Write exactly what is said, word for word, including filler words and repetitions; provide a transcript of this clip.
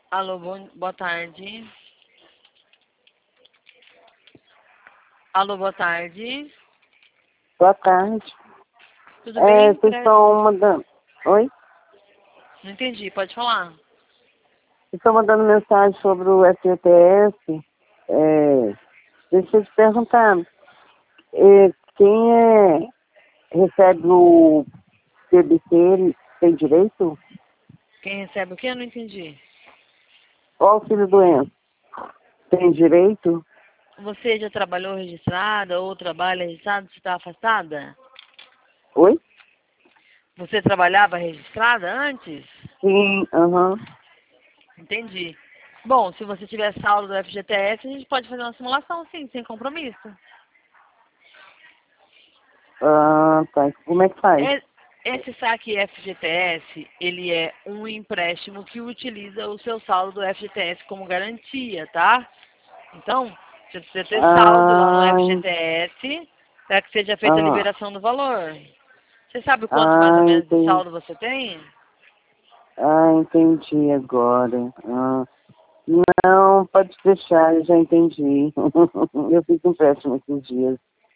Alô, bom, boa tarde. Alô, boa tarde. Boa tarde. Tudo É, bem? vocês Pre- estão mandando. Oi? Não entendi, pode falar. Vocês estão mandando mensagem sobre o F G T S. É, deixa eu te perguntar. É, quem é, recebe o P B C tem direito? Quem recebe o quê? Eu não entendi. O auxílio doença tem direito? Você já trabalhou registrada ou trabalha registrada? Você está afastada? Oi? Você trabalhava registrada antes? Sim, aham. Entendi. Bom, se você tiver saldo do F G T S, a gente pode fazer uma simulação, sim, sem compromisso. Ah, tá. Como é que faz? É- Esse saque F G T S, ele é um empréstimo que utiliza o seu saldo do F G T S como garantia, tá? Então, você precisa ter saldo lá no Ah, F G T S para que seja feita a aham. liberação do valor. Você sabe quanto mais ou Ah, menos de entendi. saldo você tem? Ah, entendi agora. Ah. Não, pode deixar, eu já entendi. Eu fiz um empréstimo esses dias.